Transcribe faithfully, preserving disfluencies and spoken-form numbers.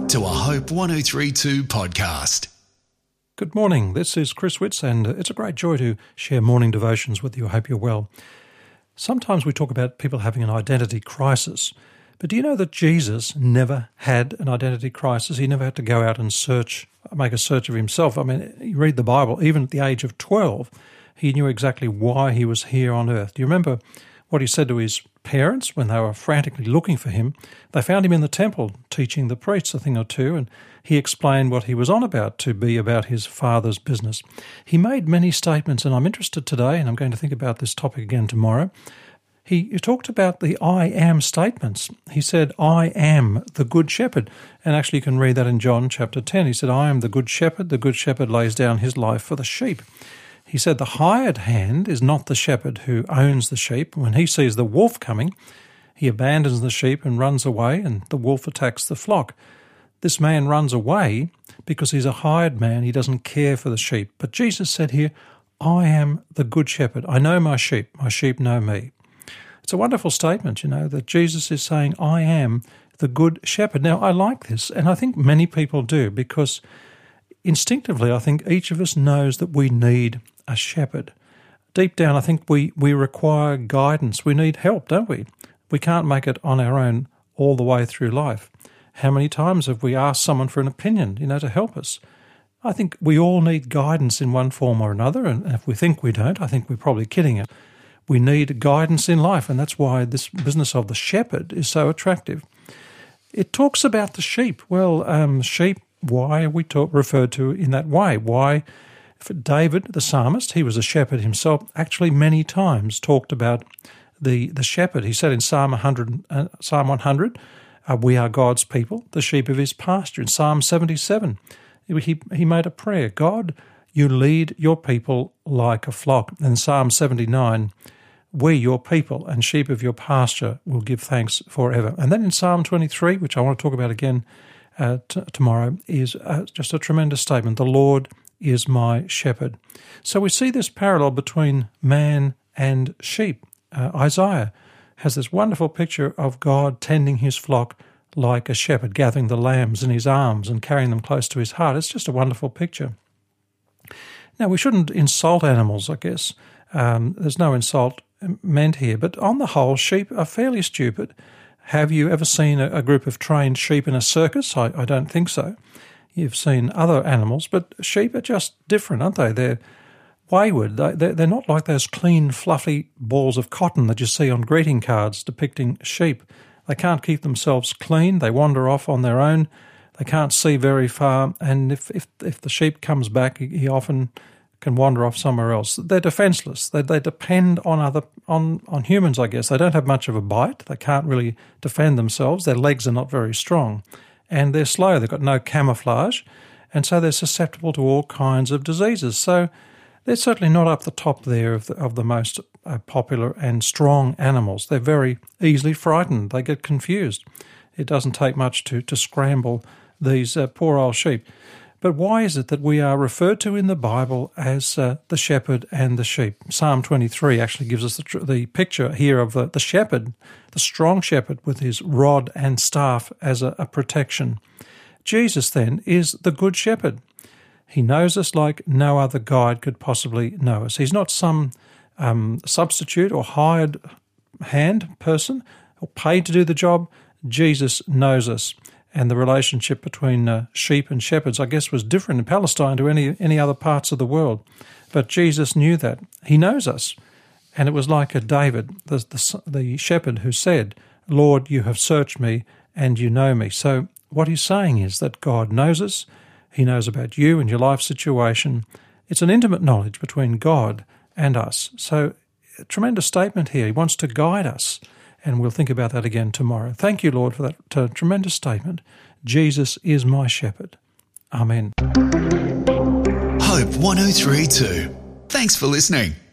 to a Hope one oh three point two podcast. Good morning, this is Chris Witts, and it's a great joy to share morning devotions with you. I hope you're well. Sometimes we talk about people having an identity crisis, but do you know that Jesus never had an identity crisis? He never had to go out and search, make a search of himself. I mean, you read the Bible, even at the age of twelve, he knew exactly why he was here on earth. Do you remember what he said to his parents when they were frantically looking for him? They found him in the temple teaching the priests a thing or two, and he explained what he was on about to be about his Father's business. He made many statements, and I'm interested today, and I'm going to think about this topic again tomorrow. He talked about the I am statements. He said, I am the good shepherd. And actually you can read that in John chapter ten. He said, I am the good shepherd. The good shepherd lays down his life for the sheep. He said the hired hand is not the shepherd who owns the sheep. When he sees the wolf coming, he abandons the sheep and runs away, and the wolf attacks the flock. This man runs away because he's a hired man. He doesn't care for the sheep. But Jesus said here, I am the good shepherd. I know my sheep. My sheep know me. It's a wonderful statement, you know, that Jesus is saying, I am the good shepherd. Now, I like this, and I think many people do, because instinctively, I think each of us knows that we need a shepherd. Deep down, I think we, we require guidance. We need help, don't we? We can't make it on our own all the way through life. How many times have we asked someone for an opinion, you know, to help us? I think we all need guidance in one form or another, and if we think we don't, I think we're probably kidding it. We need guidance in life, and that's why this business of the shepherd is so attractive. It talks about the sheep. Well, um, sheep, why are we talk, referred to in that way? Why? For David, the psalmist, he was a shepherd himself, actually many times talked about the, the shepherd. He said in Psalm one hundred, uh, Psalm one hundred, uh, we are God's people, the sheep of his pasture. In Psalm seventy-seven, he, he made a prayer, God, you lead your people like a flock. In Psalm seventy-nine, we, your people, and sheep of your pasture, will give thanks forever. And then in Psalm twenty-three, which I want to talk about again uh, t- tomorrow, is uh, just a tremendous statement. The Lord is my shepherd. So we see this parallel between man and sheep. Uh, Isaiah has this wonderful picture of God tending his flock like a shepherd, gathering the lambs in his arms and carrying them close to his heart. It's just a wonderful picture. Now, we shouldn't insult animals, I guess. Um, there's no insult meant here, but on the whole, sheep are fairly stupid. Have you ever seen a, a group of trained sheep in a circus? I, I don't think so. You've seen other animals, but sheep are just different, aren't they? They're wayward. They, they're, they're not like those clean, fluffy balls of cotton that you see on greeting cards depicting sheep. They can't keep themselves clean. They wander off on their own. They can't see very far, and if if, if the sheep comes back, he often can wander off somewhere else. They're defenseless. They they depend on other on, on humans, I guess. They don't have much of a bite. They can't really defend themselves. Their legs are not very strong. And they're slow. They've got no camouflage. And so they're susceptible to all kinds of diseases. So they're certainly not up the top there of the, of the most uh, popular and strong animals. They're very easily frightened. They get confused. It doesn't take much to, to scramble these uh, poor old sheep. But why is it that we are referred to in the Bible as uh, the shepherd and the sheep? Psalm twenty-three actually gives us the, tr- the picture here of the, the shepherd, the strong shepherd with his rod and staff as a, a protection. Jesus, then, is the good shepherd. He knows us like no other guide could possibly know us. He's not some um, substitute or hired hand person or paid to do the job. Jesus knows us. And the relationship between uh, sheep and shepherds, I guess, was different in Palestine to any any other parts of the world. But Jesus knew that. He knows us. And it was like a David, the, the, the shepherd, who said, Lord, you have searched me and you know me. So what he's saying is that God knows us. He knows about you and your life situation. It's an intimate knowledge between God and us. So a tremendous statement here. He wants to guide us. And we'll think about that again tomorrow. Thank you, Lord, for that uh, tremendous statement. Jesus is my shepherd. Amen. Hope one oh three point two. Thanks for listening.